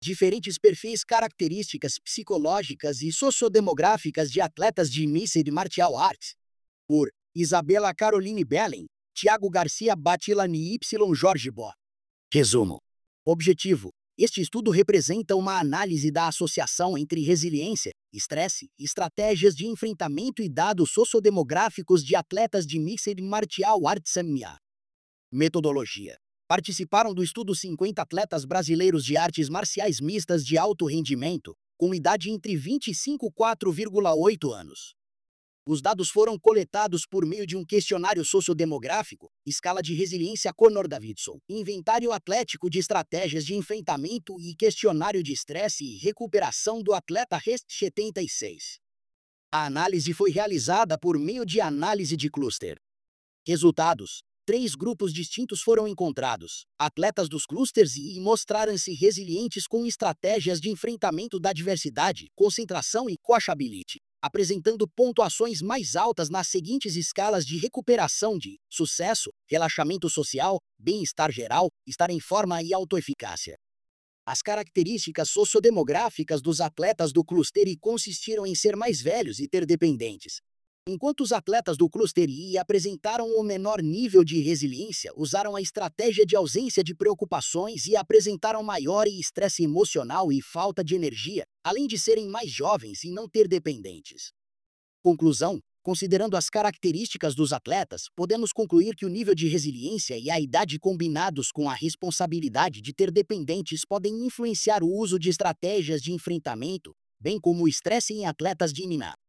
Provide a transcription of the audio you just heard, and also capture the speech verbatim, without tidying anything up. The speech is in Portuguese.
Diferentes perfis, características psicológicas e sociodemográficas de atletas de Mixed Martial Arts. Por Isabela Caroline Bellen, Tiago Garcia Batilani Y. Jorge Bo. Resumo. Objetivo. Este estudo representa uma análise da associação entre resiliência, estresse, estratégias de enfrentamento e dados sociodemográficos de atletas de Mixed Martial Arts M M A. Metodologia. Participaram do estudo cinquenta atletas brasileiros de artes marciais mistas de alto rendimento, com idade entre vinte e cinco e quatro vírgula oito anos. Os dados foram coletados por meio de um questionário sociodemográfico, escala de resiliência Connor-Davidson, inventário atlético de estratégias de enfrentamento e questionário de estresse e recuperação do atleta R E S T setenta e seis. A análise foi realizada por meio de análise de cluster. Resultados. Três grupos distintos foram encontrados. Atletas dos clusters I mostraram-se resilientes com estratégias de enfrentamento da adversidade, concentração e coachability, apresentando pontuações mais altas nas seguintes escalas de recuperação de sucesso, relaxamento social, bem-estar geral, estar em forma e autoeficácia. As características sociodemográficas dos atletas do cluster I consistiram em ser mais velhos e ter dependentes. Enquanto os atletas do cluster I apresentaram o menor nível de resiliência, usaram a estratégia de ausência de preocupações e apresentaram maior estresse emocional e falta de energia, além de serem mais jovens e não ter dependentes. Conclusão: considerando as características dos atletas, podemos concluir que o nível de resiliência e a idade combinados com a responsabilidade de ter dependentes podem influenciar o uso de estratégias de enfrentamento, bem como o estresse em atletas de M M A.